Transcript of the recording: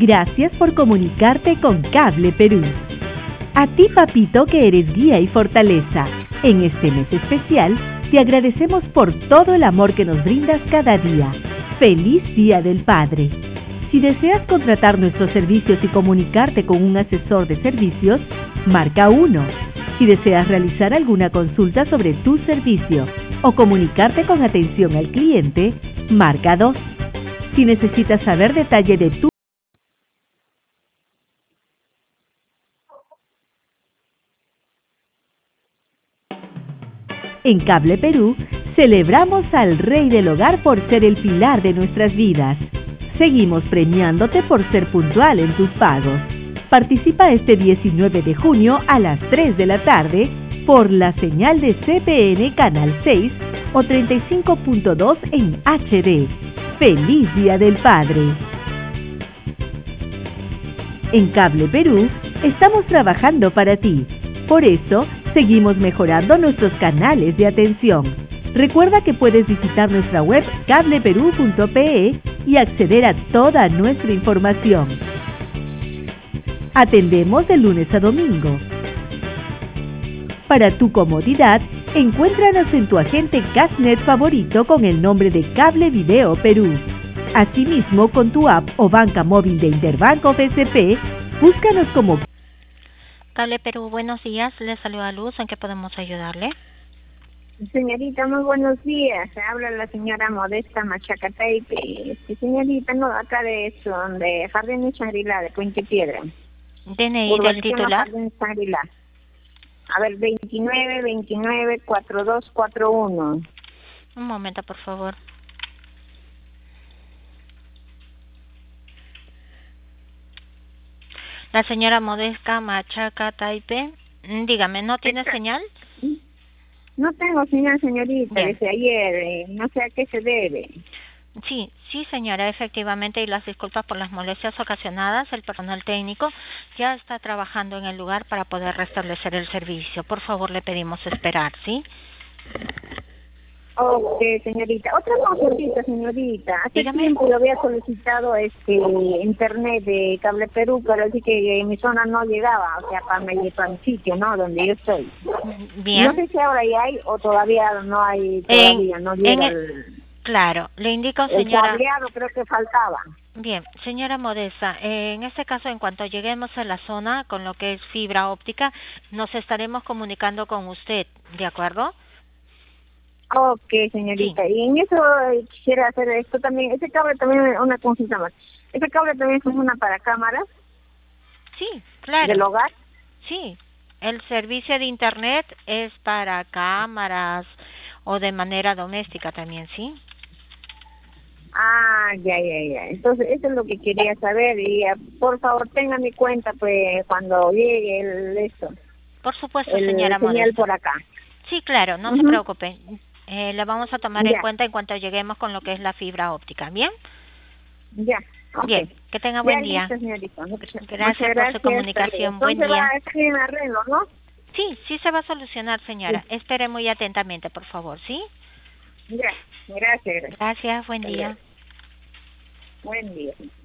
Gracias por comunicarte con Cable Perú. A ti, papito, que eres guía y fortaleza. En este mes especial, te agradecemos por todo el amor que nos brindas cada día. ¡Feliz Día del Padre! Si deseas contratar nuestros servicios y comunicarte con un asesor de servicios, marca 1. Si deseas realizar alguna consulta sobre tu servicio o comunicarte con atención al cliente, marca 2. Si necesitas saber detalle de tu En Cable Perú, celebramos al Rey del Hogar por ser el pilar de nuestras vidas. Seguimos premiándote por ser puntual en tus pagos. Participa este 19 de junio a las 3 de la tarde por la señal de CPN Canal 6 o 35.2 en HD. ¡Feliz Día del Padre! En Cable Perú, estamos trabajando para ti. Por eso, seguimos mejorando nuestros canales de atención. Recuerda que puedes visitar nuestra web cableperú.pe y acceder a toda nuestra información. Atendemos de lunes a domingo. Para tu comodidad, encuéntranos en tu agente Cashnet favorito con el nombre de Cable Video Perú. Asimismo, con tu app o banca móvil de Interbanco BCP, búscanos como Cable Perú, buenos días. Les saluda Luz. ¿En qué podemos ayudarle? Señorita, muy buenos días. Habla la señora Modesta Machacateipe. Señorita, no, acá de Jardín de Shangri-La, de Puente Piedra. DNI del titular. Jardín de Shangri-La. A ver, 294241. Un momento, por favor. La señora Modesta Machacateipe, dígame, ¿no tiene señal? No tengo señal, señorita, Bien. desde ayer. No sé a qué se debe. Sí, señora, efectivamente, y las disculpas por las molestias ocasionadas. El personal técnico ya está trabajando en el lugar para poder restablecer el servicio. Por favor, le pedimos esperar, ¿sí? Ok, señorita. Otra consultita, señorita. Hace Dígame. tiempo yo había solicitado internet de Cable Perú, pero así que en mi zona no llegaba, o sea, para mi sitio, ¿no? Donde yo estoy. Bien. No sé si ahora ya hay o todavía no hay, todavía no llega Claro, le indico, el señora. cableado, creo que faltaba. Bien, señora Modesta, en este caso, en cuanto lleguemos a la zona con lo que es fibra óptica, nos estaremos comunicando con usted, ¿de acuerdo? Ok, señorita. Sí. Y en eso quisiera hacer esto también. Ese cable también, una consulta más. ¿Ese cable también funciona para cámaras Sí, claro. del hogar? Sí, el servicio de internet es para cámaras o de manera doméstica también, ¿sí? Ah, ya. Entonces, eso es lo que quería saber. Y por favor, tenga mi cuenta, pues, cuando llegue esto. Por supuesto, El señora señal Modesta. por acá. Sí, claro, no se preocupe. La vamos a tomar en Ya. cuenta en cuanto lleguemos con lo que es la fibra óptica, ¿bien? Ya, ok. Bien, que tenga buen día. Listo, señorita. Gracias por su comunicación. Buen Entonces día. va a estar en arreglo, ¿no? Sí, se va a solucionar, señora. Sí. Espere muy atentamente, por favor, ¿sí? Ya, gracias. Gracias, buen Hasta día. luego. Buen día.